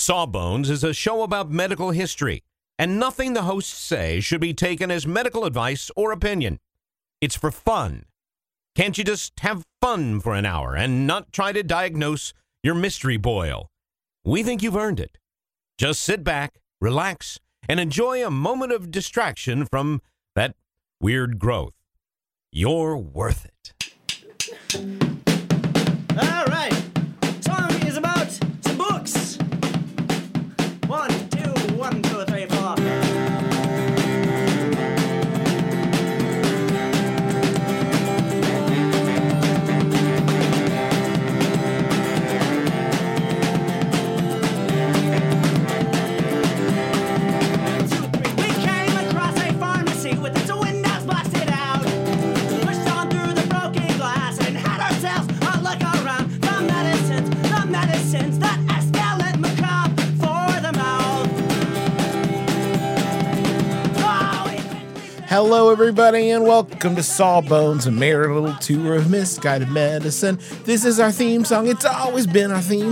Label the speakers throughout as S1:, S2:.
S1: Sawbones is a show about medical history, and nothing the hosts say should be taken as medical advice or opinion. It's for fun. Can't you just have fun for an hour and not try to diagnose your mystery boil? We think you've earned it. Just sit back, relax, and enjoy a moment of distraction from that weird growth. You're worth it.
S2: All right. Song is about some books. 1, 2, 1, 2, 3, 4.
S3: Hello, everybody, and welcome to Sawbones, a merry little tour of misguided medicine. This is our theme song. It's always been our theme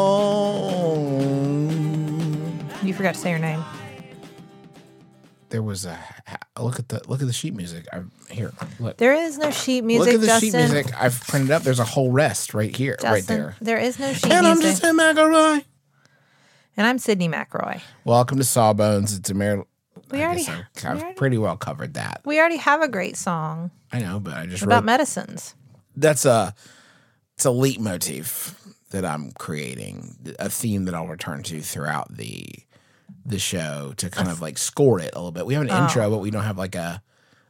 S3: song.
S4: You forgot to say your name.
S3: There was a look at the sheet music. Here, look.
S4: There is no sheet music.
S3: Look at the
S4: Justin.
S3: sheet music. I've printed up. There's a whole rest right here,
S4: Justin,
S3: right there.
S4: There is no sheet
S3: And
S4: music.
S3: I'm Justin McElroy.
S4: And I'm Sydney McRoy.
S3: Welcome to Sawbones. It's a merry. I've pretty well covered that.
S4: We already have a great song
S3: I know, but I just
S4: about
S3: wrote.
S4: medicines.
S3: It's a leitmotif that I'm creating, a theme that I'll return to throughout the show to kind of like score it a little bit. We have an intro, but we don't have like a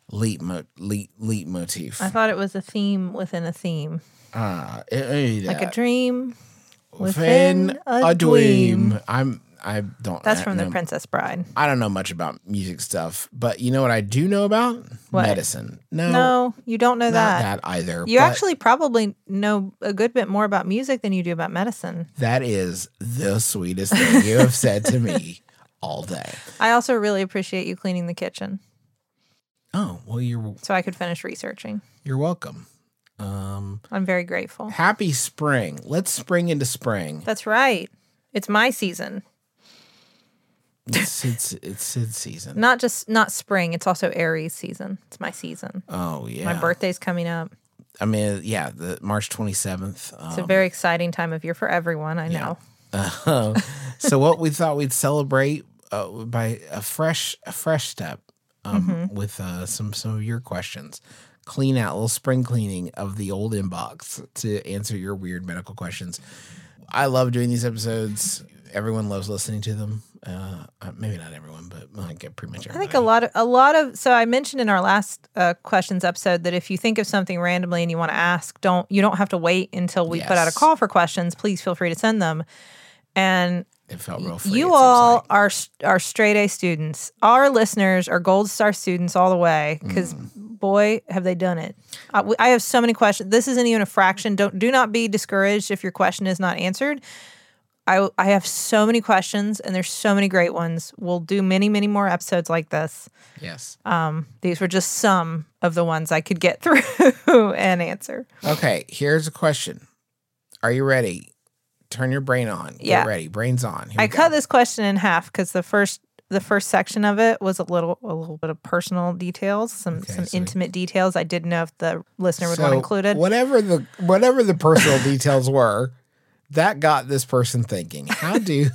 S3: leitmotif.
S4: I thought it was a theme within a theme. Like a dream
S3: within a dream. I don't.
S4: That's from The Princess Bride.
S3: I don't know much about music stuff, but you know what I do know about?
S4: What?
S3: Medicine.
S4: No, you don't know
S3: not
S4: that.
S3: that either.
S4: You
S3: but
S4: actually probably know a good bit more about music than you do about medicine.
S3: That is the sweetest thing you have said to me all day.
S4: I also really appreciate you cleaning the kitchen
S3: Oh, well,
S4: so I could finish researching.
S3: you're welcome.
S4: I'm very grateful.
S3: Happy spring. Let's spring into spring.
S4: That's right. It's my season.
S3: It's Sid's season.
S4: Not spring. It's also Aries season. It's my season.
S3: Oh, yeah.
S4: My birthday's coming up.
S3: I mean, yeah, the March 27th.
S4: It's a very exciting time of year for everyone. I know.
S3: So what we thought we'd celebrate by a fresh step with some of your questions. Clean out a little spring cleaning of the old inbox to answer your weird medical questions. I love doing these episodes. Everyone loves listening to them. Maybe not everyone, but like pretty much everybody.
S4: I think a lot of. So I mentioned in our last questions episode that if you think of something randomly and you want to ask, you don't have to wait until we put out a call for questions. Please feel free to send them. And
S3: it felt real free.
S4: You all are straight A students. Our listeners are gold star students all the way because boy, have they done it. I have so many questions. This isn't even a fraction. Do not be discouraged if your question is not answered. I have so many questions, and there's so many great ones. We'll do many, many more episodes like this.
S3: Yes.
S4: These were just some of the ones I could get through and answer.
S3: Okay, here's a question. Are you ready? Turn your brain on. Get ready. Brain's on.
S4: I cut this question in half because the first section of it was a little bit of personal details, some intimate details. I didn't know if the listener would want included.
S3: Whatever the personal details were, that got this person thinking. How do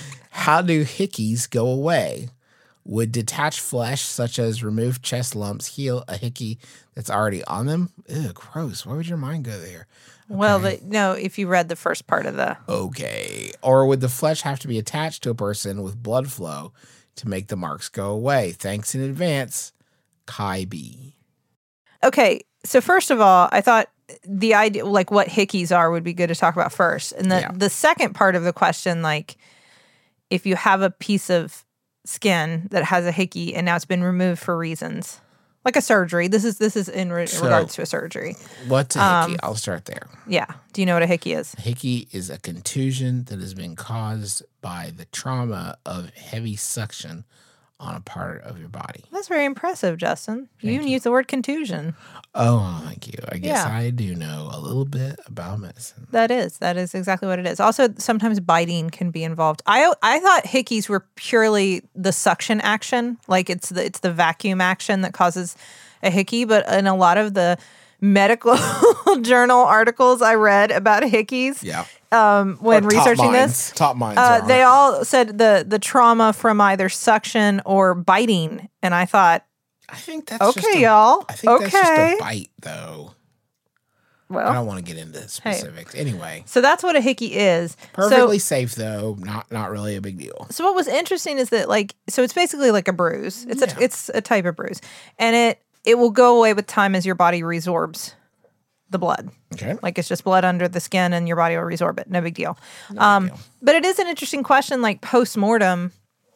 S3: hickeys go away? Would detached flesh, such as removed chest lumps, heal a hickey that's already on them? Ew, gross. Why would your mind go there? Okay.
S4: Well, no, if you read the first part of the...
S3: Okay. Or would the flesh have to be attached to a person with blood flow to make the marks go away? Thanks in advance, Kai B.
S4: Okay, so first of all, I thought the idea, like what hickeys are, would be good to talk about first. And the second part of the question, like if you have a piece of skin that has a hickey and now it's been removed for reasons, like a surgery. This is in regards to a surgery.
S3: What's a hickey? I'll start there.
S4: Yeah. Do you know what a hickey is?
S3: A hickey is a contusion that has been caused by the trauma of heavy suction on a part of your body.
S4: That's very impressive, Justin. You even use the word contusion.
S3: Oh, thank you. I guess
S4: Yeah.
S3: I do know a little bit about medicine.
S4: That is exactly what it is. Also, sometimes biting can be involved. I thought hickeys were purely the suction action, like it's the vacuum action that causes a hickey. But in a lot of the medical journal articles I read about hickeys,
S3: Yeah.
S4: when
S3: Or
S4: researching this,
S3: top minds. Are on
S4: they
S3: it.
S4: all said the trauma from either suction or biting, and I thought,
S3: I think that's just
S4: okay,
S3: a,
S4: y'all,
S3: I think that's just
S4: okay,
S3: a bite, though. I
S4: well,
S3: don't want to get into specifics. Anyway,
S4: so that's what a hickey is.
S3: perfectly safe though. Not really a big deal.
S4: So what was interesting is that so it's basically like a bruise. It's a type of bruise, and it will go away with time as your body resorbs the blood.
S3: Okay.
S4: Like it's just blood under the skin, and your body will resorb it. No big deal.
S3: No big deal.
S4: But it is an interesting question. Like post mortem,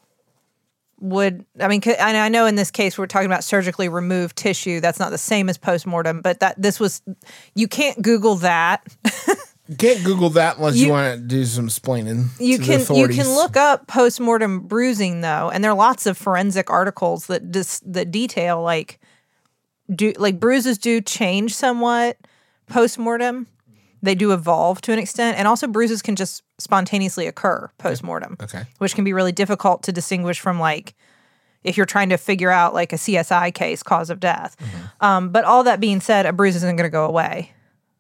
S4: and I know in this case we're talking about surgically removed tissue. That's not the same as post mortem, but you can't Google that.
S3: You can't Google that unless you want to do some explaining.
S4: You
S3: to the
S4: can
S3: authorities.
S4: look up post-mortem bruising though, and there are lots of forensic articles that detail bruises do change somewhat post-mortem. They do evolve to an extent, and also bruises can just spontaneously occur post-mortem,
S3: Okay.
S4: which can be really difficult to distinguish from if you're trying to figure out like a CSI case cause of death. But all that being said, a bruise isn't going to go away.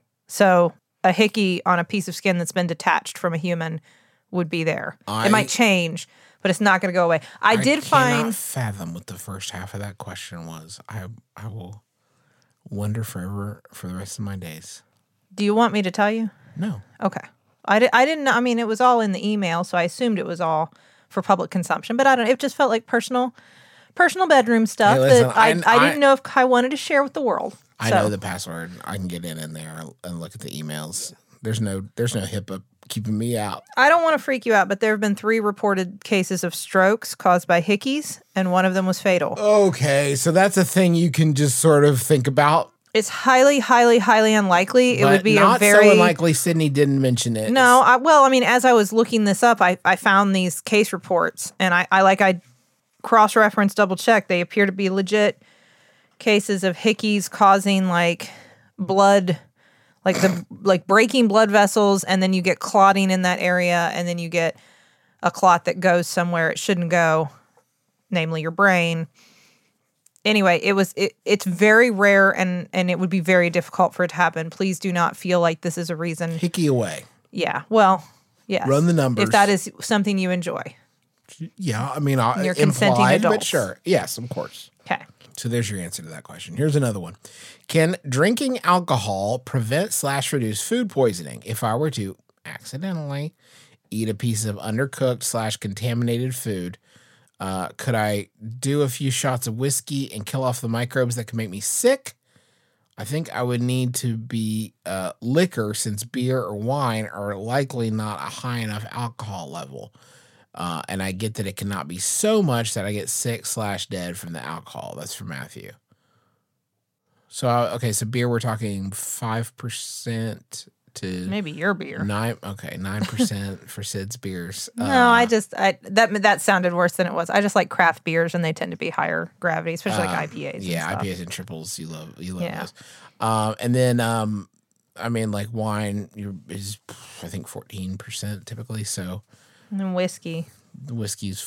S4: So a hickey on a piece of skin that's been detached from a human would be there. It might change, but it's not going to go away. I did
S3: cannot
S4: find
S3: fathom what the first half of that question was. I will wonder forever for the rest of my days.
S4: Do you want me to tell you?
S3: No.
S4: Okay. I didn't know. I mean, it was all in the email, so I assumed it was all for public consumption, but I don't know. It just felt like personal bedroom stuff
S3: Hey, listen,
S4: that I didn't know if I wanted to share with the world.
S3: I
S4: So,
S3: know the password. I can get in there and look at the emails. There's no HIPAA keeping me out.
S4: I don't want to freak you out, but there have been 3 reported cases of strokes caused by hickeys, and one of them was fatal.
S3: Okay, so that's a thing you can just sort of think about.
S4: It's highly, highly, highly unlikely. It
S3: But
S4: would be
S3: not
S4: a very
S3: so unlikely. Sydney didn't mention it.
S4: No, as I was looking this up, I found these case reports, and I cross-referenced, double-checked. They appear to be legit cases of hickeys causing blood, breaking blood vessels, and then you get clotting in that area, and then you get a clot that goes somewhere it shouldn't go, namely your brain. Anyway, it's very rare, and it would be very difficult for it to happen. Please do not feel like this is a reason.
S3: Hickey away.
S4: Yeah, well, yes.
S3: Run the numbers.
S4: If that is something you enjoy.
S3: Yeah, I mean,
S4: You're consenting
S3: implied, but
S4: adults.
S3: sure. Yes, of course.
S4: Okay.
S3: So there's your answer to that question. Here's another one. Can drinking alcohol prevent/reduce food poisoning? If I were to accidentally eat a piece of undercooked/contaminated food, could I do a few shots of whiskey and kill off the microbes that can make me sick? I think I would need to be liquor, since beer or wine are likely not a high enough alcohol level. And I get that it cannot be so much that I get sick/dead from the alcohol. That's from Matthew. So, so beer, we're talking 5% to
S4: Maybe your beer.
S3: 9% for Sid's beers.
S4: No, that sounded worse than it was. I just like craft beers, and they tend to be higher gravity, especially like IPAs.
S3: Yeah,
S4: and stuff.
S3: IPAs and triples. You love
S4: Yeah.
S3: those. And then, like wine is, I think, 14% typically. So
S4: And then whiskey,
S3: the whiskey's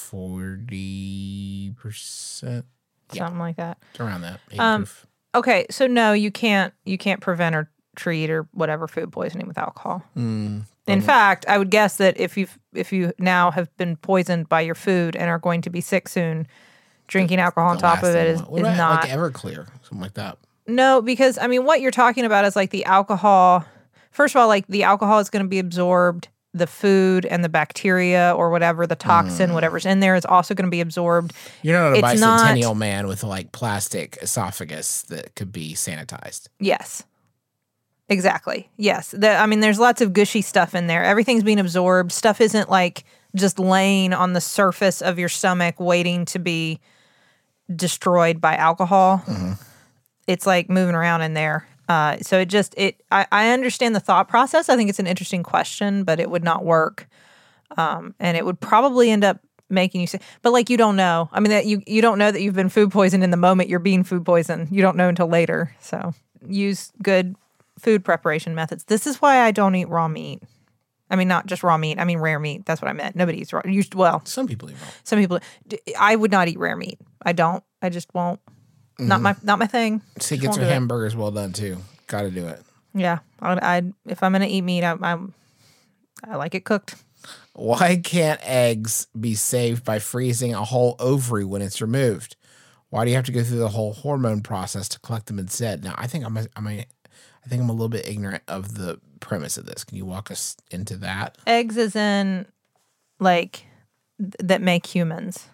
S3: 40%.
S4: something like that.
S3: It's around that. Proof.
S4: Okay, so no, you can't prevent or treat or whatever food poisoning with alcohol. In fact, I would guess that if you now have been poisoned by your food and are going to be sick soon, drinking alcohol on top of it is not
S3: like Everclear, something like that.
S4: No, because what you're talking about is like the alcohol. First of all, like the alcohol is going to be absorbed. The food and the bacteria or whatever, the toxin, whatever's in there is also going to be absorbed.
S3: You're not a
S4: It's not-
S3: bicentennial man with like plastic esophagus that could be sanitized.
S4: Yes. Exactly. Yes. There's lots of gushy stuff in there. Everything's being absorbed. Stuff isn't like just laying on the surface of your stomach waiting to be destroyed by alcohol. It's like moving around in there. So I understand the thought process. I think it's an interesting question, but it would not work. And it would probably end up making you sick. But like, you don't know. I mean, that you don't know that you've been food poisoned in the moment you're being food poisoned. You don't know until later. So use good food preparation methods. This is why I don't eat raw meat. I mean, not just raw meat. I mean, rare meat. That's what I meant. Nobody eats raw. Well,
S3: Some people eat raw.
S4: some people. I would not eat rare meat. I don't. I just won't. Not my thing.
S3: See,
S4: Just
S3: gets
S4: won't
S3: her
S4: do it.
S3: hamburgers well done too. Got to do it.
S4: Yeah. I if I'm gonna eat meat, I like it cooked.
S3: Why can't eggs be saved by freezing a whole ovary when it's removed? Why do you have to go through the whole hormone process to collect them instead? Now, I think I'm a little bit ignorant of the premise of this. Can you walk us into that?
S4: Eggs as in like that make humans.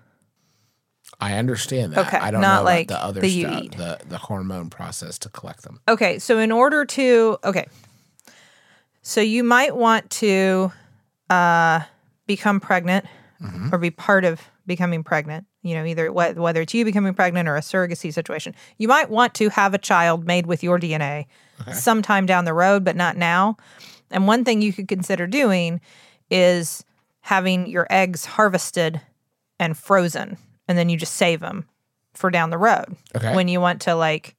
S3: I understand that.
S4: Okay,
S3: I don't
S4: not
S3: know
S4: like
S3: about the other
S4: that you
S3: stuff,
S4: eat.
S3: the hormone process to collect them.
S4: Okay, so in order to so you might want to become pregnant or be part of becoming pregnant. You know, either whether it's you becoming pregnant or a surrogacy situation. You might want to have a child made with your DNA sometime down the road, but not now. And one thing you could consider doing is having your eggs harvested and frozen, and then you just save them for down the road.
S3: Okay.
S4: When you want to like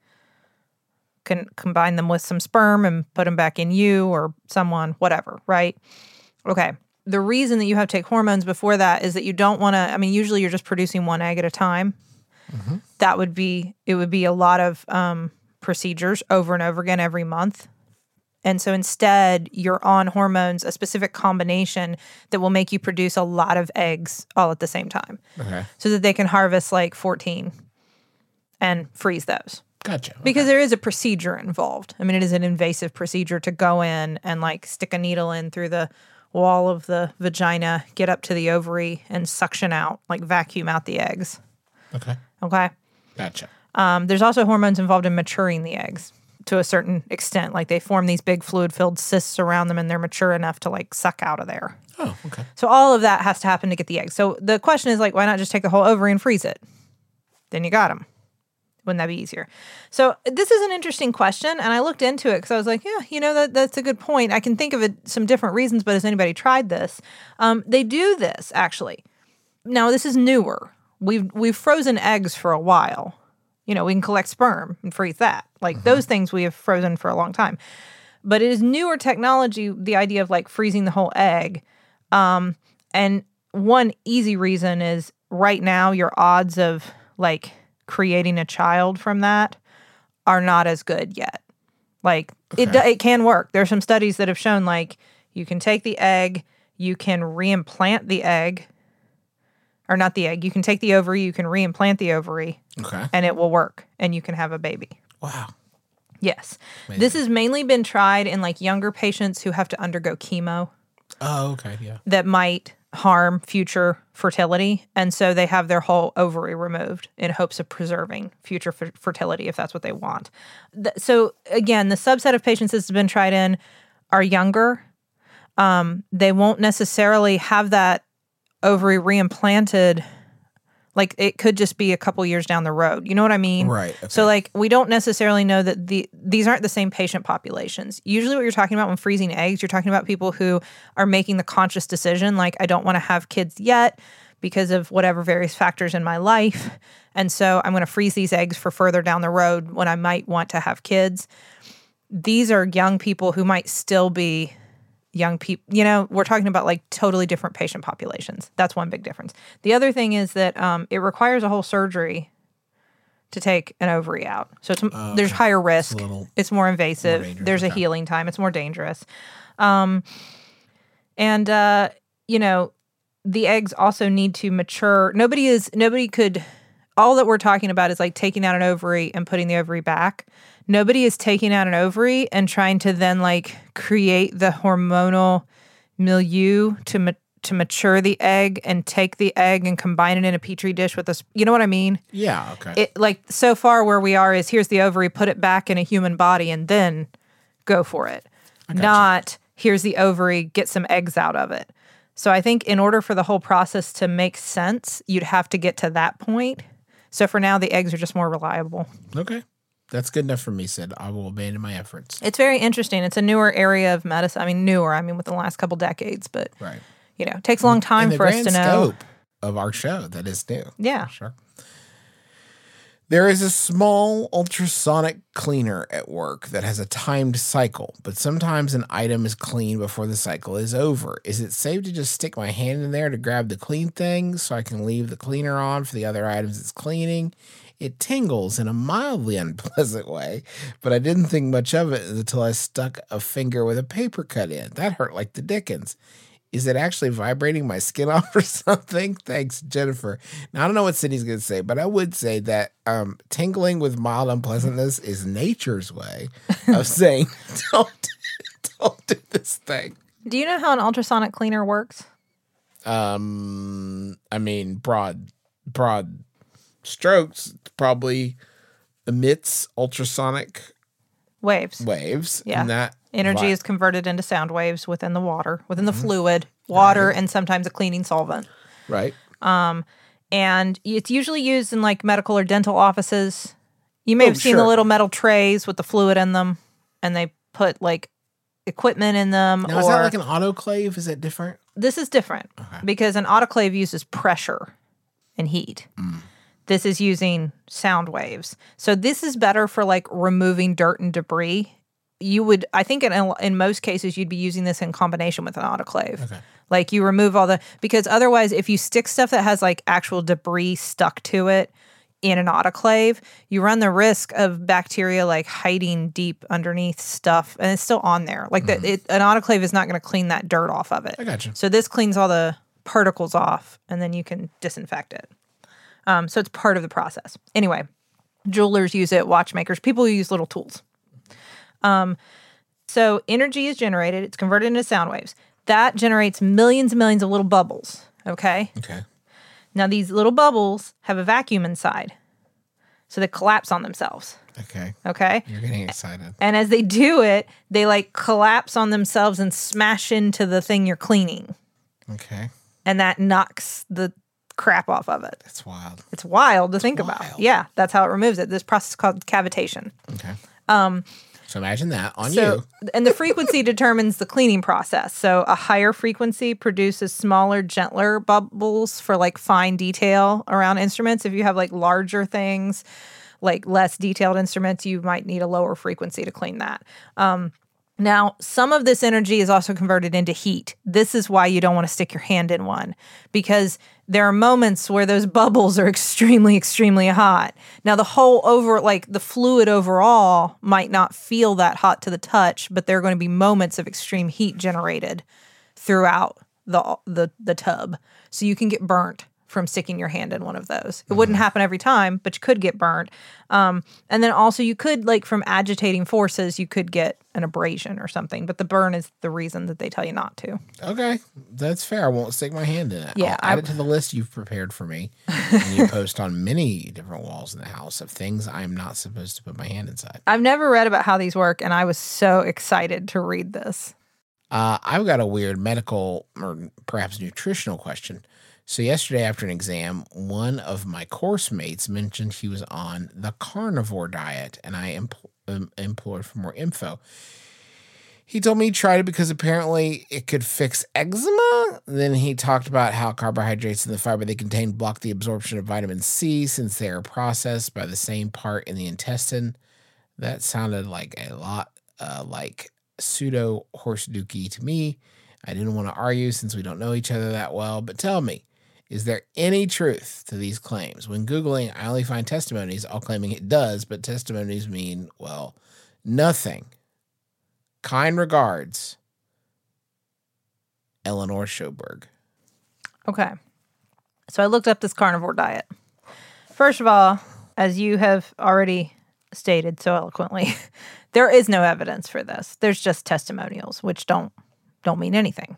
S4: combine them with some sperm and put them back in you or someone, whatever, right? Okay. The reason that you have to take hormones before that is that you don't want to, I mean, usually you're just producing one egg at a time. It would be a lot of procedures over and over again every month. And so instead, you're on hormones, a specific combination that will make you produce a lot of eggs all at the same time.
S3: Okay.
S4: So that they can harvest like 14 and freeze those.
S3: Gotcha.
S4: Because there is a procedure involved. I mean, it is an invasive procedure to go in and like stick a needle in through the wall of the vagina, get up to the ovary and suction out, like vacuum out the eggs.
S3: Okay.
S4: Okay.
S3: Gotcha.
S4: There's also hormones involved in maturing the eggs to a certain extent. Like they form these big fluid-filled cysts around them and they're mature enough to like suck out of there.
S3: Oh, okay.
S4: So all of that has to happen to get the eggs. So the question is like, why not just take the whole ovary and freeze it? Then you got them. Wouldn't that be easier? So this is an interesting question, and I looked into it because I was like, yeah, you know, that's a good point. I can think of some different reasons, but has anybody tried this? They do this, actually. Now, this is newer. We've frozen eggs for a while. You know, we can collect sperm and freeze that. Like those things we have frozen for a long time. But it is newer technology, the idea of like freezing the whole egg. And one easy reason is right now your odds of like creating a child from that are not as good yet. Like it can work. There's some studies that have shown like you can take the egg, you can reimplant the egg, or not the egg. You can take the ovary, you can reimplant the ovary, and it will work, and you can have a baby.
S3: Wow.
S4: Yes.
S3: Amazing.
S4: This has mainly been tried in like younger patients who have to undergo chemo
S3: Oh, okay. Yeah.
S4: that might harm future fertility. And so they have their whole ovary removed in hopes of preserving future fertility if that's what they want. So again, the subset of patients this has been tried in are younger. They won't necessarily have that ovary reimplanted. Like it could just be a couple years down the road. You know what I mean?
S3: Right. Okay.
S4: So like we don't necessarily know that these aren't the same patient populations. Usually what you're talking about when freezing eggs, you're talking about people who are making the conscious decision like I don't want to have kids yet because of whatever various factors in my life. And so I'm going to freeze these eggs for further down the road when I might want to have kids. These are young people who might still be young people, you know, we're talking about like totally different patient populations. That's one big difference. The other thing is that it requires a whole surgery to take an ovary out. So there's higher risk. It's more invasive.
S3: dangerous,
S4: There's a
S3: okay.
S4: healing time. It's more dangerous. You know, the eggs also need to mature. All that we're talking about is like taking out an ovary and putting the ovary back. Nobody is taking out an ovary and trying to then like create the hormonal milieu to mature the egg and take the egg and combine it in a petri dish with this. You know what I mean?
S3: Yeah. Okay.
S4: It like so far where we are is here's the ovary, put it back in a human body and then go for it. Not here's the ovary, get some eggs out of it. So I think in order for the whole process to make sense, you'd have to get to that point. So for now, the eggs are just more reliable.
S3: Okay. That's good enough for me, Sid. I will abandon my efforts.
S4: It's very interesting. It's a newer area of medicine. I mean, within the last couple decades, but
S3: Right.
S4: you know, it takes a long time
S3: In the
S4: for us
S3: grand
S4: to know.
S3: scope, of our show that is new.
S4: Yeah.
S3: Sure. There is a small ultrasonic cleaner at work that has a timed cycle, but sometimes an item is cleaned before the cycle is over. Is it safe to just stick my hand in there to grab the clean things so I can leave the cleaner on for the other items it's cleaning? It tingles in a mildly unpleasant way, but I didn't think much of it until I stuck a finger with a paper cut in. That hurt like the dickens. Is it actually vibrating my skin off or something? Thanks, Jennifer. Now, I don't know what Sydney's going to say, but I would say that tingling with mild unpleasantness is nature's way of saying, don't do this thing.
S4: Do you know how an ultrasonic cleaner works?
S3: I mean, broad strokes, probably emits ultrasonic
S4: Waves.
S3: Yeah. And that
S4: energy is converted into sound waves within the water, within the fluid, water, and sometimes a cleaning solvent.
S3: Right.
S4: And it's usually used in like medical or dental offices. You may have seen the little metal trays with the fluid in them, and they put like equipment in them.
S3: Now, is that like an autoclave? Is that different?
S4: This is different because an autoclave uses pressure and heat. This is using sound waves. So this is better for like removing dirt and debris. I think in most cases, you'd be using this in combination with an autoclave. Okay. Like you remove because otherwise if you stick stuff that has like actual debris stuck to it in an autoclave, you run the risk of bacteria like hiding deep underneath stuff and it's still on there. Like an autoclave is not going to clean that dirt off of it.
S3: I got you.
S4: So this cleans all the particles off and then you can disinfect it. So it's part of the process. Anyway, jewelers use it, watchmakers, people who use little tools. So energy is generated. It's converted into sound waves. That generates millions and millions of little bubbles. Okay?
S3: Okay.
S4: Now, these little bubbles have a vacuum inside. So they collapse on themselves.
S3: Okay.
S4: Okay?
S3: You're getting excited.
S4: And as they do it, they like collapse on themselves and smash into the thing you're cleaning.
S3: Okay.
S4: And that knocks the crap off of it.
S3: That's wild.
S4: It's wild to think about. Yeah, that's how it removes it. This process is called cavitation.
S3: Okay. So imagine that on you.
S4: And the frequency determines the cleaning process. So a higher frequency produces smaller, gentler bubbles for like fine detail around instruments. If you have like larger things, like less detailed instruments, you might need a lower frequency to clean that. Now, some of this energy is also converted into heat. This is why you don't want to stick your hand in one, because there are moments where those bubbles are extremely, extremely hot. Now, the fluid overall might not feel that hot to the touch, but there are going to be moments of extreme heat generated throughout the tub. So you can get burnt from sticking your hand in one of those. It wouldn't happen every time, but you could get burnt. And then also you could, like from agitating forces, you could get an abrasion or something. But the burn is the reason that they tell you not to.
S3: Okay. That's fair. I won't stick my hand in it.
S4: Yeah,
S3: I'll add it to the list you've prepared for me. And you post on many different walls in the house of things I'm not supposed to put my hand inside.
S4: I've never read about how these work, and I was so excited to read this.
S3: I've got a weird medical or perhaps nutritional question. So yesterday after an exam, one of my course mates mentioned he was on the carnivore diet, and I implored for more info. He told me he tried it because apparently it could fix eczema. Then he talked about how carbohydrates and the fiber they contain block the absorption of vitamin C since they are processed by the same part in the intestine. That sounded like a lot like pseudo horse dookie to me. I didn't want to argue since we don't know each other that well, but tell me, is there any truth to these claims? When Googling, I only find testimonies all claiming it does, but testimonies mean, well, nothing. Kind regards, Eleanor Schoberg.
S4: Okay. So I looked up this carnivore diet. First of all, as you have already stated so eloquently, there is no evidence for this. There's just testimonials, which don't mean anything.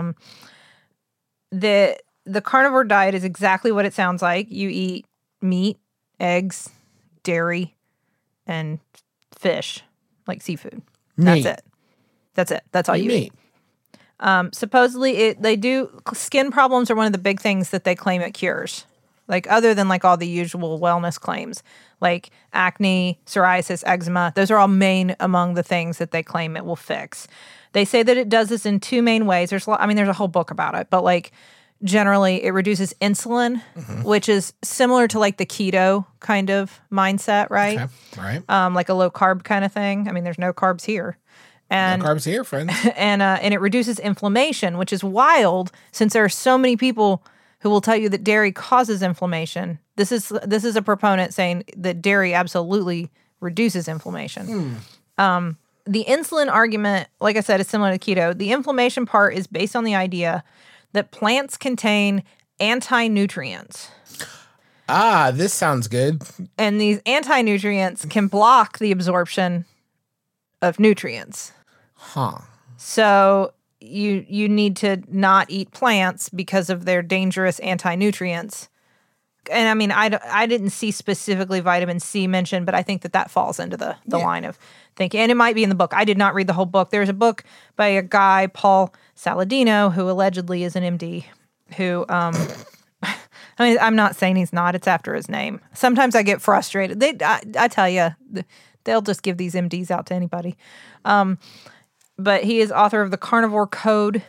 S4: The carnivore diet is exactly what it sounds like. You eat meat, eggs, dairy, and fish, like seafood.
S3: Meat.
S4: That's it. That's all you eat. Supposedly, skin problems are one of the big things that they claim it cures. Like other than like all the usual wellness claims, like acne, psoriasis, eczema, those are all main among the things that they claim it will fix. They say that it does this in two main ways. There's a whole book about it, but like generally it reduces insulin, which is similar to like the keto kind of mindset, right?
S3: Okay. Right.
S4: Like a low carb kind of thing. I mean, there's no carbs here. And
S3: No carbs here, friends.
S4: and it reduces inflammation, which is wild since there are so many people who will tell you that dairy causes inflammation. This is a proponent saying that dairy absolutely reduces inflammation. The insulin argument, like I said, is similar to keto. The inflammation part is based on the idea that plants contain anti-nutrients.
S3: This sounds good.
S4: And these anti-nutrients can block the absorption of nutrients.
S3: Huh.
S4: So you need to not eat plants because of their dangerous anti-nutrients. And I mean, I didn't see specifically vitamin C mentioned, but I think that falls into the line of thinking. And it might be in the book. I did not read the whole book. There's a book by a guy, Paul Saladino, who allegedly is an MD, who, I mean, I'm not saying he's not. It's after his name. Sometimes I get frustrated. I tell you, they'll just give these MDs out to anybody. But he is author of The Carnivore Code.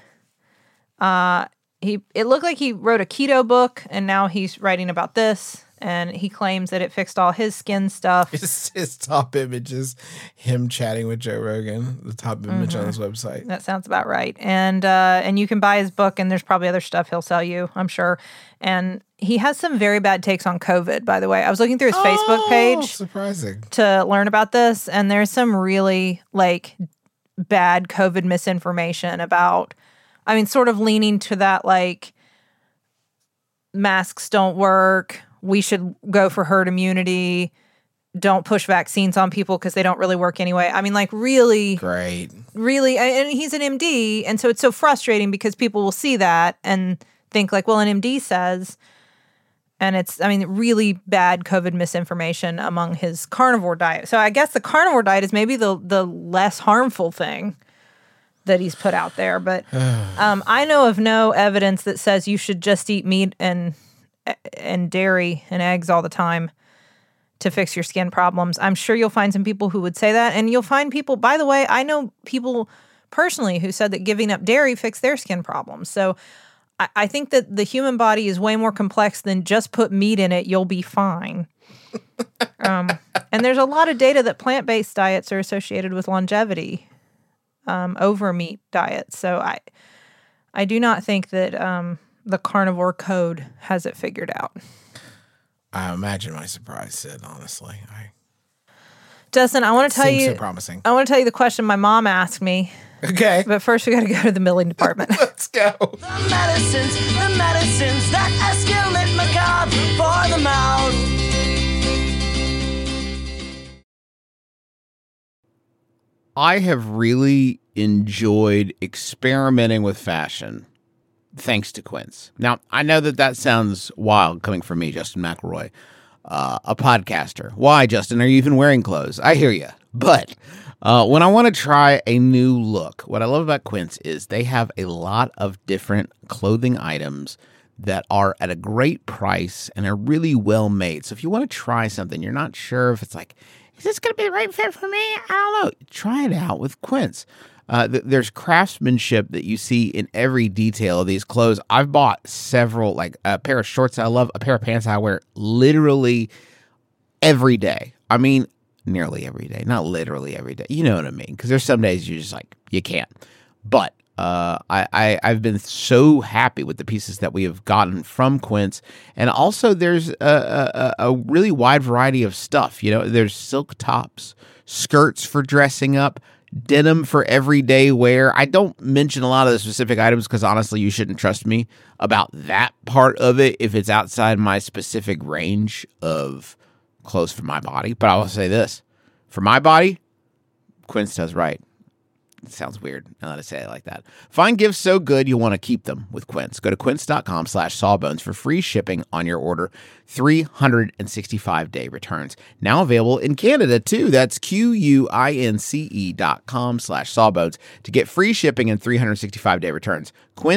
S4: It looked like he wrote a keto book, and now he's writing about this. And he claims that it fixed all his skin stuff.
S3: His top image is him chatting with Joe Rogan, the top image on his website.
S4: That sounds about right. And you can buy his book, and there's probably other stuff he'll sell you, I'm sure. And he has some very bad takes on COVID, by the way. I was looking through his Facebook page
S3: Surprising.
S4: to learn about this, and there's some really like bad COVID misinformation about, I mean, sort of leaning to that like masks don't work. We should go for herd immunity. Don't push vaccines on people because they don't really work anyway. I mean, like really,
S3: Great.
S4: really, and he's an MD. And so it's so frustrating because people will see that and think like, well, an MD says, and it's, I mean, really bad COVID misinformation among his carnivore diet. So I guess the carnivore diet is maybe the less harmful thing that he's put out there. But I know of no evidence that says you should just eat meat and dairy and eggs all the time to fix your skin problems. I'm sure you'll find some people who would say that. And you'll find people, by the way, I know people personally who said that giving up dairy fixed their skin problems. So I think that the human body is way more complex than just put meat in it, you'll be fine. And there's a lot of data that plant-based diets are associated with longevity over meat diets. So I do not think that the Carnivore Code has it figured out.
S3: I imagine my surprise, Sid, honestly.
S4: Justin, I want to tell
S3: Seems
S4: you.
S3: so promising.
S4: I want to tell you the question my mom asked me.
S3: Okay.
S4: But first, we got to go to the milling department.
S3: Let's go.
S2: The medicines that escalate macabre for the mouth.
S5: I have really enjoyed experimenting with fashion thanks to Quince. Now, I know that sounds wild coming from me, Justin McElroy, a podcaster. Why, Justin? Are you even wearing clothes? I hear you. But when I want to try a new look, what I love about Quince is they have a lot of different clothing items that are at a great price and are really well made. So if you want to try something, you're not sure if it's like, is this going to be the right fit for me? I don't know. Try it out with Quince. There's craftsmanship that you see in every detail of these clothes. I've bought several, like a pair of shorts I love, a pair of pants I wear literally every day. I mean, nearly every day, not literally every day. You know what I mean? Because there's some days you're just like, you can't. But I've been so happy with the pieces that we have gotten from Quince. And also there's a really wide variety of stuff. You know, there's silk tops, skirts for dressing up, denim for everyday wear. I don't mention a lot of the specific items because honestly, you shouldn't trust me about that part of it if it's outside my specific range of clothes for my body. But I will say this, for my body, Quince does right. It sounds weird now that I say it like that. Find gifts so good you'll want to keep them with Quince. Go to quince.com/sawbones for free shipping on your order. 365-day returns. Now available in Canada too. That's QUINCE.com/sawbones to get free shipping and 365-day returns.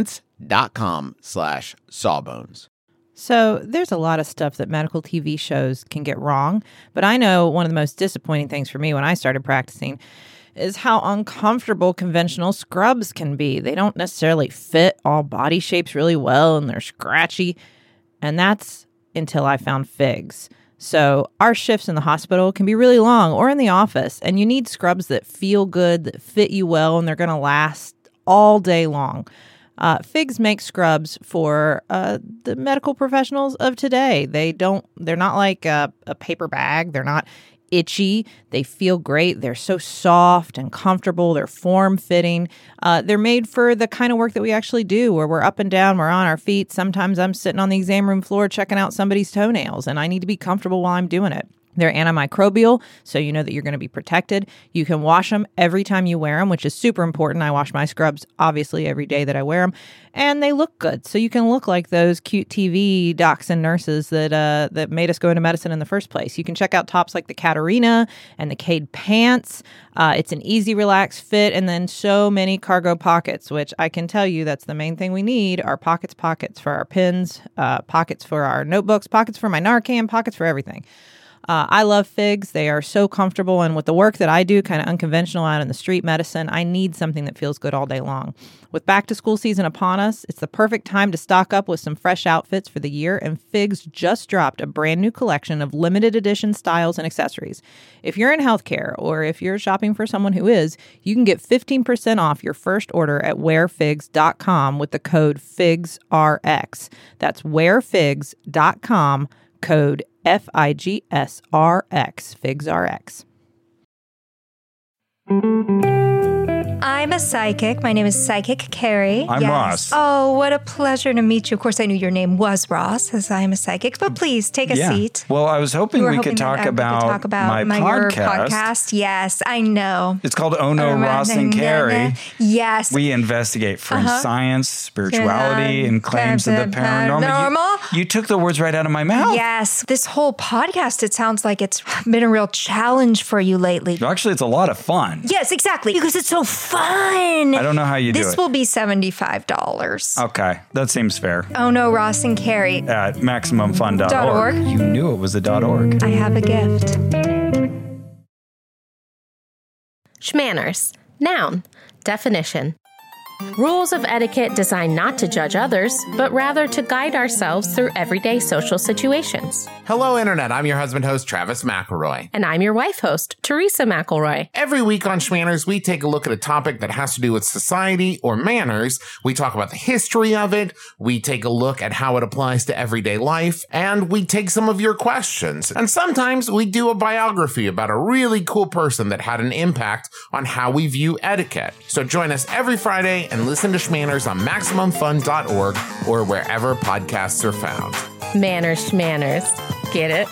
S5: Quince.com/sawbones.
S4: So there's a lot of stuff that medical TV shows can get wrong, but I know one of the most disappointing things for me when I started practicing
S6: is how uncomfortable conventional scrubs can be. They don't necessarily fit all body shapes really well, and they're scratchy. And that's until I found Figs. So our shifts in the hospital can be really long, or in the office, and you need scrubs that feel good, that fit you well, and they're going to last all day long. Figs makes scrubs for the medical professionals of today. They're not like a paper bag. They're not itchy. They feel great. They're so soft and comfortable. They're form-fitting. They're made for the kind of work that we actually do, where we're up and down, we're on our feet. Sometimes I'm sitting on the exam room floor checking out somebody's toenails, and I need to be comfortable while I'm doing it. They're antimicrobial, so you know that you're going to be protected. You can wash them every time you wear them, which is super important. I wash my scrubs, obviously, every day that I wear them. And they look good, so you can look like those cute TV docs and nurses that made us go into medicine in the first place. You can check out tops like the Catarina and the Cade pants. It's an easy, relaxed fit, and then so many cargo pockets, which I can tell you that's the main thing we need, are pockets for our pens, pockets for our notebooks, pockets for my Narcan, pockets for everything. I love Figs. They are so comfortable. And with the work that I do, kind of unconventional out in the street medicine, I need something that feels good all day long. With back to school season upon us, it's the perfect time to stock up with some fresh outfits for the year. And Figs just dropped a brand new collection of limited edition styles and accessories. If you're in healthcare, or if you're shopping for someone who is, you can get 15% off your first order at wearfigs.com with the code FIGSRX. That's wearfigs.com, code FIGSRX, FIGSRX.
S7: I'm a psychic. My name is Psychic Carrie.
S8: I'm Ross.
S7: Oh, what a pleasure to meet you. Of course, I knew your name was Ross, as I am a psychic. But please take a seat.
S8: Well, I was hoping we could talk about my
S7: your
S8: podcast.
S7: podcast. Yes, I know.
S8: It's called Oh No, Ross and Carrie.
S7: Yes.
S8: We investigate fringe science, spirituality, and claims of the paranormal. You took the words right out of my mouth.
S7: Yes. This whole podcast, it sounds like it's been a real challenge for you lately.
S8: Actually, it's a lot of fun.
S7: Yes, exactly. Because it's so fun.
S8: I don't know how you do it.
S7: This will be $75.
S8: Okay, that seems fair.
S7: Oh no, Ross and Carrie.
S8: At MaximumFun.org.
S7: .org.
S8: You knew it was a .org.
S7: I have a gift.
S9: Schmanners. Noun. Definition. Rules of etiquette designed not to judge others, but rather to guide ourselves through everyday social situations.
S10: Hello, Internet. I'm your husband host, Travis McElroy.
S9: And I'm your wife host, Teresa McElroy.
S10: Every week on Schmanners, we take a look at a topic that has to do with society or manners. We talk about the history of it. We take a look at how it applies to everyday life. And we take some of your questions. And sometimes we do a biography about a really cool person that had an impact on how we view etiquette. So join us every Friday and listen to Schmanners on MaximumFun.org or wherever podcasts are found.
S9: Manners, schmanners. Get it?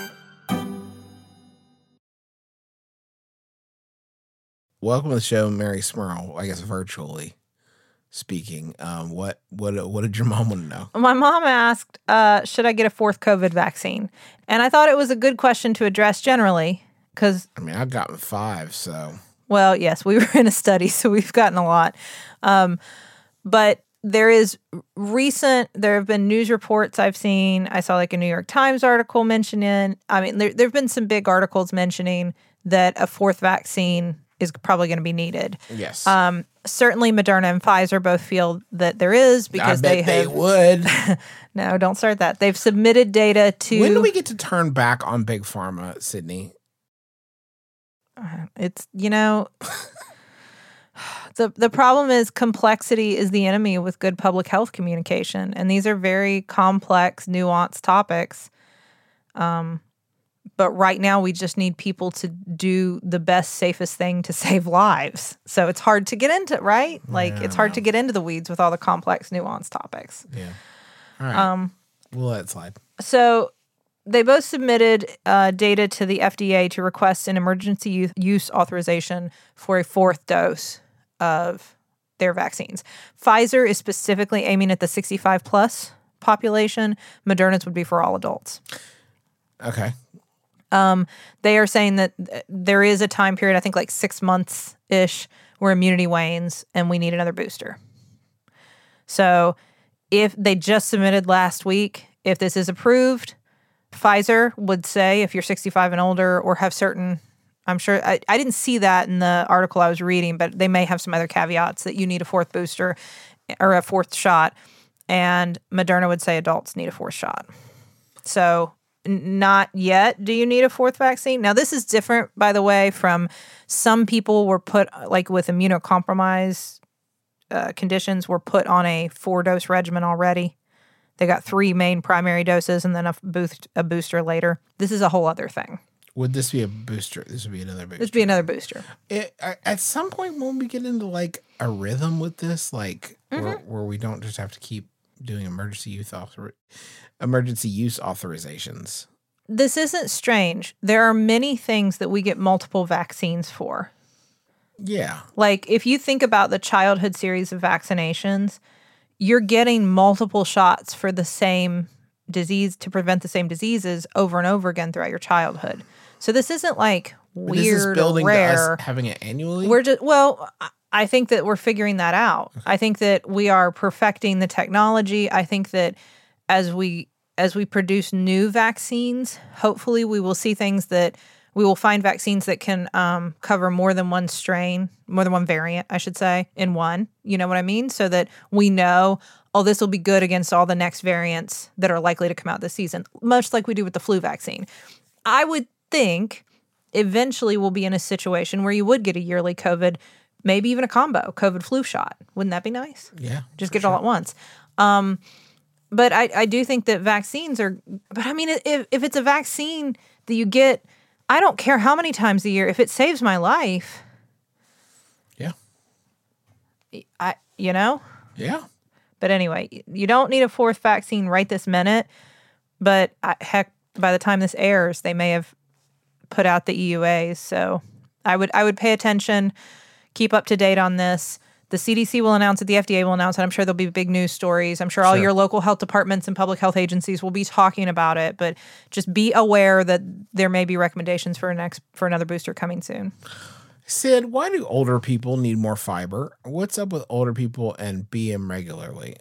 S3: Welcome to the show, Mary Smurl. I guess virtually speaking. What did your mom want to know?
S4: My mom asked, should I get a fourth COVID vaccine? And I thought it was a good question to address generally because...
S3: I mean, I've gotten 5, so...
S4: Well, yes, we were in a study, so we've gotten a lot. But there have been news reports I've seen. I saw like a New York Times article mentioning, there have been some big articles mentioning that a fourth vaccine is probably going to be needed.
S3: Yes.
S4: Certainly Moderna and Pfizer both feel that there is because
S3: they would.
S4: No, don't start that. They've submitted data to...
S3: When do we get to turn back on Big Pharma, Sydney?
S4: It's, the problem is complexity is the enemy with good public health communication. And these are very complex, nuanced topics. But right now we just need people to do the best, safest thing to save lives. So it's hard to get into, right? It's hard to get into the weeds with all the complex, nuanced topics.
S3: Yeah. All right. We'll let it slide.
S4: So they both submitted data to the FDA to request an emergency use authorization for a fourth dose of their vaccines. Pfizer is specifically aiming at the 65 plus population. Moderna's would be for all adults.
S3: Okay.
S4: They are saying that there is a time period, I think like 6 months-ish, where immunity wanes and we need another booster. So if they just submitted last week, if this is approved, Pfizer would say if you're 65 and older or have certain I'm sure I didn't see that in the article I was reading, but they may have some other caveats that you need a fourth booster or a fourth shot. And Moderna would say adults need a fourth shot. So not yet do you need a fourth vaccine. Now, this is different, by the way, from some people were put, like with immunocompromised conditions, were put on a 4-dose regimen already. They got 3 main primary doses and then a booster later. This is a whole other thing.
S3: Would this be a booster? This would be another booster.
S4: This would be another booster.
S3: At some point, won't we get into like a rhythm with this, like where we don't just have to keep doing emergency use authorizations?
S4: This isn't strange. There are many things that we get multiple vaccines for.
S3: Yeah.
S4: Like if you think about the childhood series of vaccinations, you're getting multiple shots for the same disease to prevent the same diseases over and over again throughout your childhood. So this isn't like weird or rare.
S3: To us having it annually?
S4: I think that we're figuring that out. I think that we are perfecting the technology. I think that as we produce new vaccines, hopefully we will see things that we will find vaccines that can cover more than one strain, more than one variant, I should say, in one. You know what I mean? So that we know, this will be good against all the next variants that are likely to come out this season, much like we do with the flu vaccine. I would think eventually we'll be in a situation where you would get a yearly COVID, maybe even a combo COVID flu shot. Wouldn't that be nice?
S3: Yeah.
S4: Just get it all at once. But I do think that vaccines are, but I mean, if it's a vaccine that you get, I don't care how many times a year, if it saves my life.
S3: Yeah.
S4: Yeah. But anyway, you don't need a fourth vaccine right this minute, but heck, by the time this airs, they may have put out the EUAs. So I would pay attention, keep up to date on this. The CDC will announce it. The FDA will announce it. I'm sure there'll be big news stories. I'm sure all your local health departments and public health agencies will be talking about it. But just be aware that there may be recommendations for another booster coming soon.
S3: Sid, why do older people need more fiber? What's up with older people and BM regularly?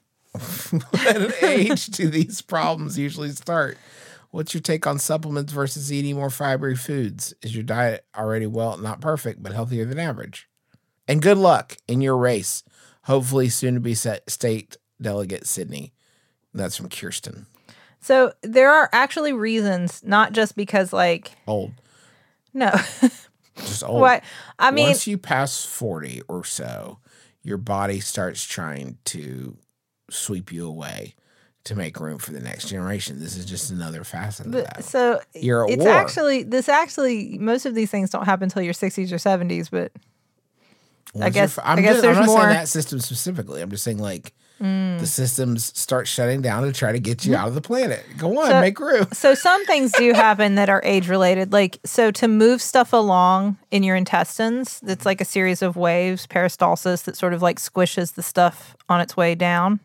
S3: At an age do these problems usually start? What's your take on supplements versus eating more fibery foods? Is your diet already, not perfect, but healthier than average? And good luck in your race. Hopefully soon to be state delegate Sydney. That's from Kirsten.
S4: So there are actually reasons, not just because
S3: old.
S4: No.
S3: Just old.
S4: What? I mean,
S3: once you pass 40 or so, your body starts trying to sweep you away to make room for the next generation. This is just another facet of that.
S4: So
S3: you're at
S4: it's
S3: war.
S4: Actually, most of these things don't happen until your 60s or 70s, but I guess there's
S3: I'm not
S4: more.
S3: saying that system specifically. I'm just saying the systems start shutting down to try to get you out of the planet. Go on, make room.
S4: So some things do happen that are age related. So to move stuff along in your intestines, that's like a series of waves, peristalsis, that sort of squishes the stuff on its way down.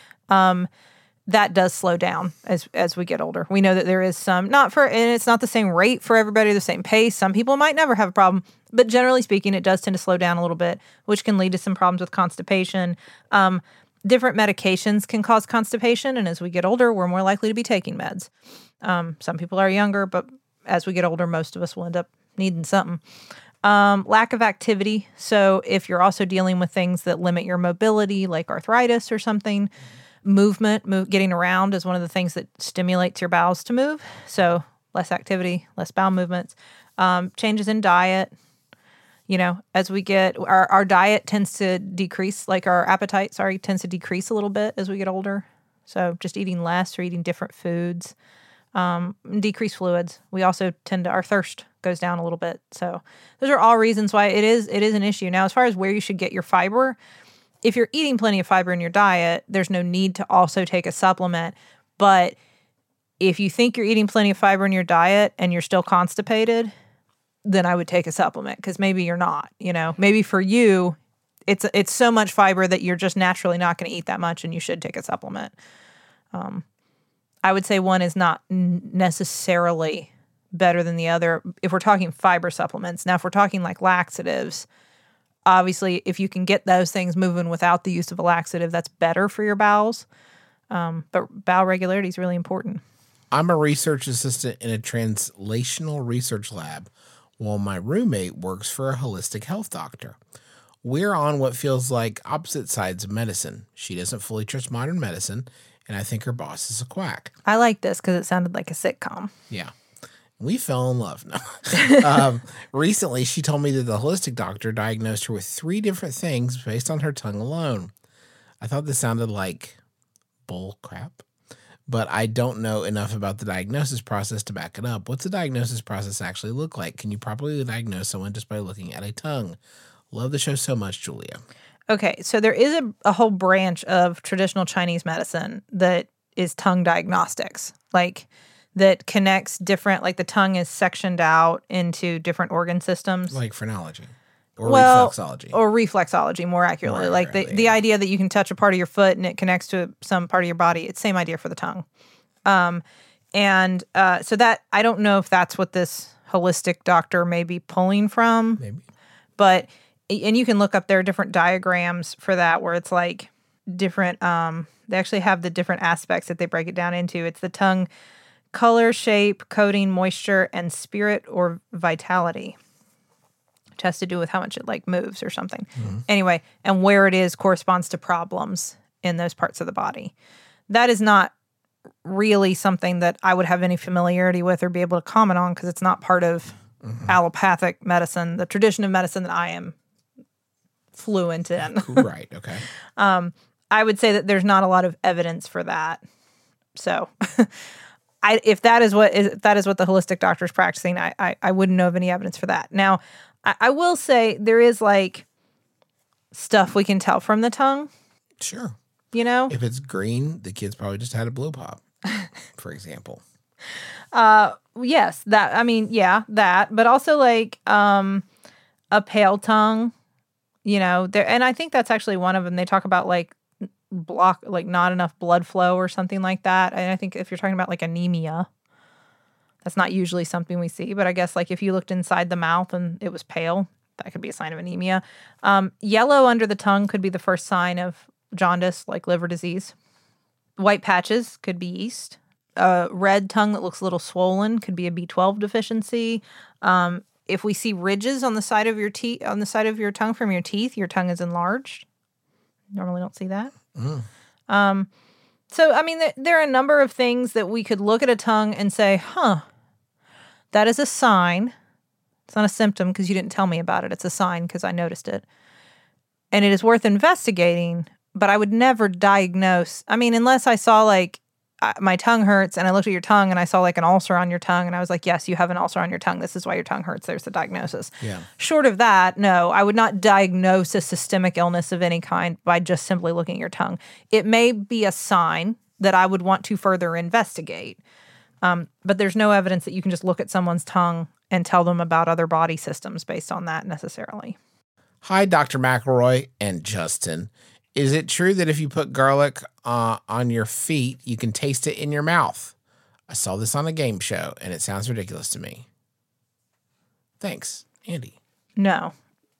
S4: That does slow down as we get older. We know that there is some, and it's not the same rate for everybody, the same pace. Some people might never have a problem, but generally speaking, it does tend to slow down a little bit, which can lead to some problems with constipation. Different medications can cause constipation, and as we get older, we're more likely to be taking meds. Some people are younger, but as we get older, most of us will end up needing something. Lack of activity. So if you're also dealing with things that limit your mobility, like arthritis or something, getting around is one of the things that stimulates your bowels to move. So less activity, less bowel movements. Changes in diet. As we get, our diet tends to decrease, our appetite, tends to decrease a little bit as we get older. So just eating less or eating different foods. Decrease fluids. We also our thirst goes down a little bit. So those are all reasons why it is an issue. Now, as far as where you should get your fiber, if you're eating plenty of fiber in your diet, there's no need to also take a supplement. But if you think you're eating plenty of fiber in your diet and you're still constipated, then I would take a supplement, because maybe you're not. Maybe for you, it's so much fiber that you're just naturally not going to eat that much, and you should take a supplement. I would say one is not necessarily better than the other if we're talking fiber supplements. Now, if we're talking laxatives, obviously, if you can get those things moving without the use of a laxative, that's better for your bowels. But bowel regularity is really important.
S3: I'm a research assistant in a translational research lab. Well, my roommate works for a holistic health doctor. We're on what feels like opposite sides of medicine. She doesn't fully trust modern medicine, and I think her boss is a quack.
S4: I like this because it sounded like a sitcom.
S3: Yeah. We fell in love. No. Recently, she told me that the holistic doctor diagnosed her with 3 different things based on her tongue alone. I thought this sounded like bull crap, but I don't know enough about the diagnosis process to back it up. What's the diagnosis process actually look like? Can you properly diagnose someone just by looking at a tongue? Love the show so much, Julia.
S4: Okay, so there is a whole branch of traditional Chinese medicine that is tongue diagnostics, like that connects different, like the tongue is sectioned out into different organ systems.
S3: Like phrenology or reflexology.
S4: Or reflexology, more accurately. Like the idea that you can touch a part of your foot and it connects to some part of your body. It's the same idea for the tongue. So that, I don't know if that's what this holistic doctor may be pulling from.
S3: Maybe.
S4: But, and you can look up, there are different diagrams for that where it's like different, they actually have the different aspects that they break it down into. It's the tongue color, shape, coating, moisture, and spirit or vitality, which has to do with how much it like moves or something. Mm-hmm. Anyway, and where it is corresponds to problems in those parts of the body. That is not really something that I would have any familiarity with or be able to comment on because it's not part of allopathic medicine, the tradition of medicine that I am fluent in.
S3: Right, okay.
S4: I would say that there's not a lot of evidence for that. So if that is what the holistic doctor is practicing, I wouldn't know of any evidence for that. Now, I will say there is like stuff we can tell from the tongue.
S3: Sure.
S4: You know?
S3: If it's green, the kid's probably just had a blow pop, for example.
S4: Yes, that, but also like a pale tongue, you know, there, and I think that's actually one of them. They talk about like not enough blood flow or something like that. And I think if you're talking about like anemia, that's not usually something we see, but I guess like if you looked inside the mouth and it was pale, that could be a sign of anemia. Yellow under the tongue could be the first sign of jaundice, like liver disease. White patches could be yeast. Red tongue that looks a little swollen could be a B12 deficiency. If we see ridges on the side of your tongue from your teeth, your tongue is enlarged. Normally don't see that. So, I mean, there are a number of things that we could look at a tongue and say, that is a sign. It's not a symptom because you didn't tell me about it. It's a sign because I noticed it. And it is worth investigating, but I would never diagnose. I mean, unless I saw like my tongue hurts and I looked at your tongue and I saw like an ulcer on your tongue and I was like, yes, you have an ulcer on your tongue. This is why your tongue hurts. There's the diagnosis.
S3: Yeah.
S4: Short of that, no, I would not diagnose a systemic illness of any kind by just simply looking at your tongue. It may be a sign that I would want to further investigate. But there's no evidence that you can just look at someone's tongue and tell them about other body systems based on that necessarily.
S3: Hi, Dr. McElroy and Justin. Is it true that if you put garlic on your feet, you can taste it in your mouth? I saw this on a game show, and it sounds ridiculous to me. Thanks, Andy.
S4: No.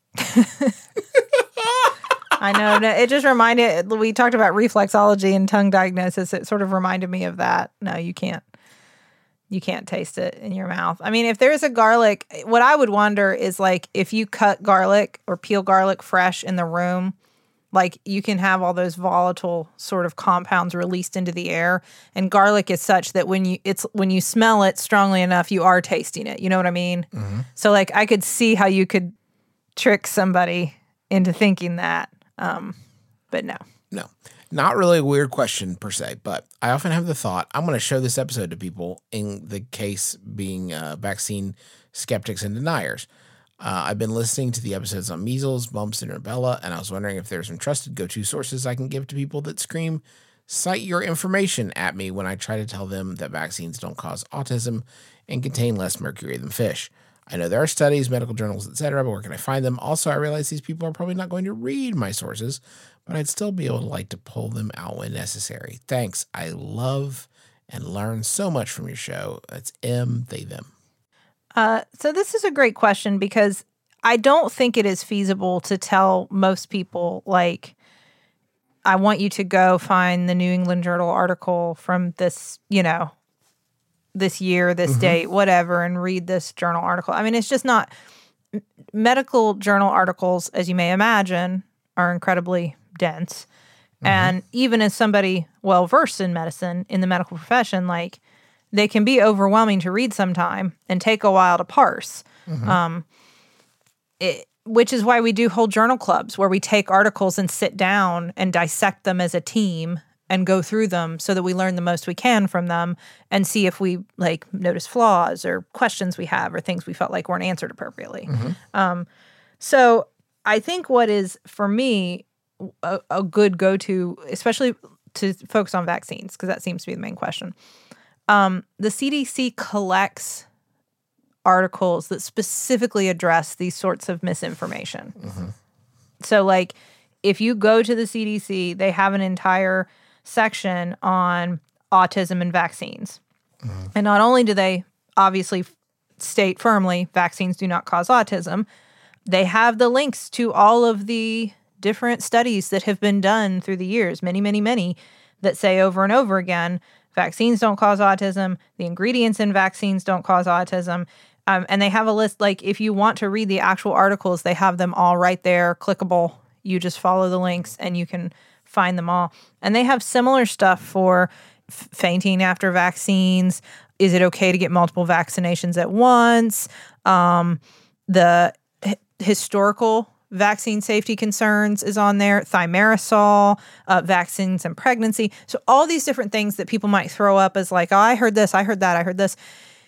S4: I know. It just reminded, we talked about reflexology and tongue diagnosis. It sort of reminded me of that. No, you can't. You can't taste it in your mouth. I mean, if there's a garlic, what I would wonder is like if you cut garlic or peel garlic fresh in the room, like you can have all those volatile sort of compounds released into the air. And garlic is such that when you smell it strongly enough, you are tasting it. You know what I mean? Mm-hmm. So like I could see how you could trick somebody into thinking that. But no.
S3: No. Not really a weird question per se, but I often have the thought, I'm going to show this episode to people in the case being vaccine skeptics and deniers. I've been listening to the episodes on measles, mumps, and rubella, and I was wondering if there's some trusted go-to sources I can give to people that scream, cite your information at me when I try to tell them that vaccines don't cause autism and contain less mercury than fish. I know there are studies, medical journals, etc., but where can I find them? Also, I realize these people are probably not going to read my sources, but I'd still be able to pull them out when necessary. Thanks. I love and learn so much from your show. That's they, them.
S4: So this is a great question because I don't think it is feasible to tell most people, like, I want you to go find the New England Journal article from this, this year, this date, whatever, and read this journal article. I mean, it's just not medical journal articles, as you may imagine, are incredibly dense. And even as somebody well-versed in medicine, in the medical profession, like, they can be overwhelming to read sometime and take a while to parse. Which is why we do whole journal clubs where we take articles and sit down and dissect them as a team and go through them so that we learn the most we can from them and see if we like notice flaws or questions we have or things we felt like weren't answered appropriately. So I think what is, for me, a good go-to, especially to focus on vaccines, because that seems to be the main question. The CDC collects articles that specifically address these sorts of misinformation. So, like, if you go to the CDC, they have an entire section on autism and vaccines. And not only do they obviously state firmly vaccines do not cause autism, they have the links to all of the different studies that have been done through the years, many, many, many, that say over and over again, vaccines don't cause autism, the ingredients in vaccines don't cause autism. And they have a list, like, if you want to read the actual articles, they have them all right there, clickable. You just follow the links and you can find them all. And they have similar stuff for fainting after vaccines. Is it okay to get multiple vaccinations at once? The historical vaccine safety concerns is on there. Thimerosal, vaccines and pregnancy. So all these different things that people might throw up as like, oh, I heard this, I heard that, I heard this.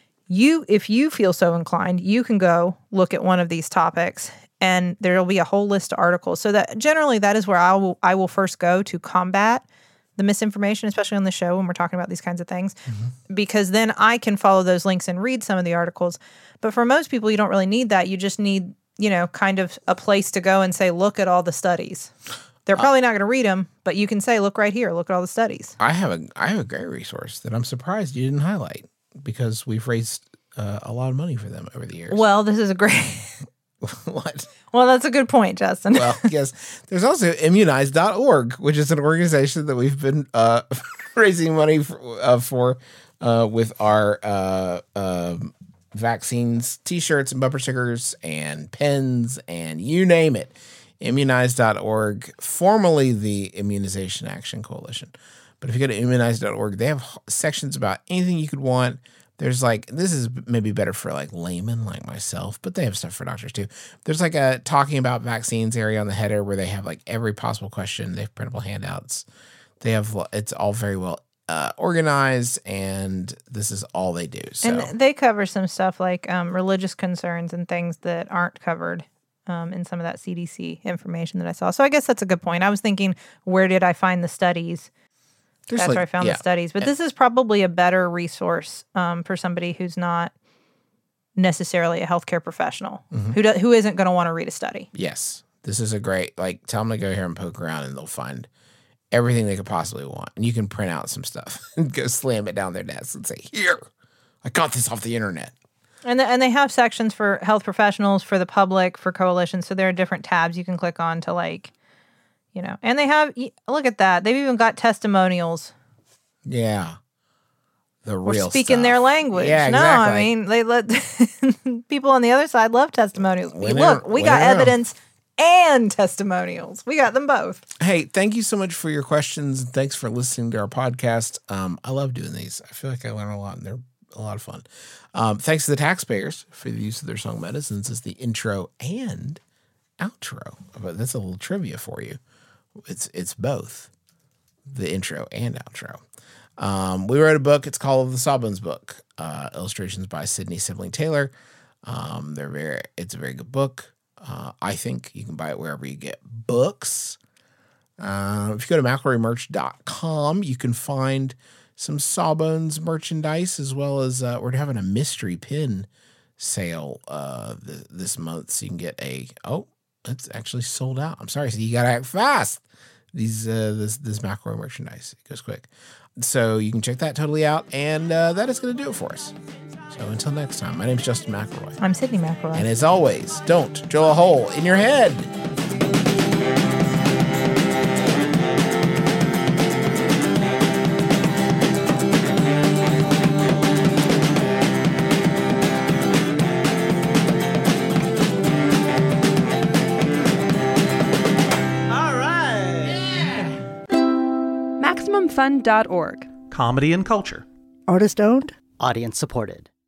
S4: If you feel so inclined, you can go look at one of these topics and there'll be a whole list of articles. So that generally that is where I will first go to combat the misinformation, especially on the show when we're talking about these kinds of things, because then I can follow those links and read some of the articles. But for most people, you don't really need that. You just need, kind of a place to go and say, look at all the studies. They're probably not going to read them, but you can say, look right here, look at all the studies.
S3: I have a great resource that I'm surprised you didn't highlight, because we've raised a lot of money for them over the years.
S4: Well, this is a great...
S3: What?
S4: Well, that's a good point, Justin.
S3: Well, yes. There's also immunize.org, which is an organization that we've been raising money for with our vaccines, T-shirts and bumper stickers and pens and you name it. Immunize.org, formerly the Immunization Action Coalition. But if you go to immunize.org, they have sections about anything you could want. There's like, this is maybe better for like laymen like myself, but they have stuff for doctors too. There's like a talking about vaccines area on the header where they have like every possible question. They have printable handouts. It's all very well organized, and this is all they do. So.
S4: And they cover some stuff like religious concerns and things that aren't covered in some of that CDC information that I saw. So I guess that's a good point. I was thinking, where did I find the studies? That's where I found the studies. But this is probably a better resource for somebody who's not necessarily a healthcare professional, who isn't going to want to read a study.
S3: Yes. This is a great, tell them to go here and poke around and they'll find everything they could possibly want. And you can print out some stuff and go slam it down their desk and say, here, I got this off the internet.
S4: And they have sections for health professionals, for the public, for coalitions. So there are different tabs you can click on to and they have, look at that. They've even got testimonials.
S3: Yeah. The real
S4: We're speaking
S3: stuff.
S4: Their language.
S3: Yeah, exactly.
S4: No, I mean, they let people on the other side love testimonials. We got evidence and testimonials. We got them both.
S3: Hey, thank you so much for your questions. And thanks for listening to our podcast. I love doing these. I feel like I learn a lot, and they're a lot of fun. Thanks to the taxpayers for the use of their song Medicines as the intro and outro. But that's a little trivia for you. It's both the intro and outro. We wrote a book. It's called The Sawbones Book. Illustrations by Sydney Sibling Taylor. It's a very good book. I think you can buy it wherever you get books. If you go to McElroyMerch.com, you can find some Sawbones merchandise, as well as we're having a mystery pin sale this month. So you can get it's actually sold out. I'm sorry. So you got to act fast. This McElroy merchandise. It goes quick. So you can check that totally out. And that is going to do it for us. So until next time, my name is Justin McElroy.
S4: I'm Sydney McElroy.
S3: And as always, don't drill a hole in your head.
S11: MaximumFun.org.
S12: Comedy and culture.
S13: Artist owned.
S14: Audience supported.